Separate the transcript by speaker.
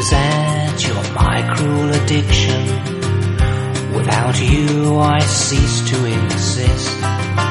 Speaker 1: resent you're my cruel addiction. Without you I cease to exist.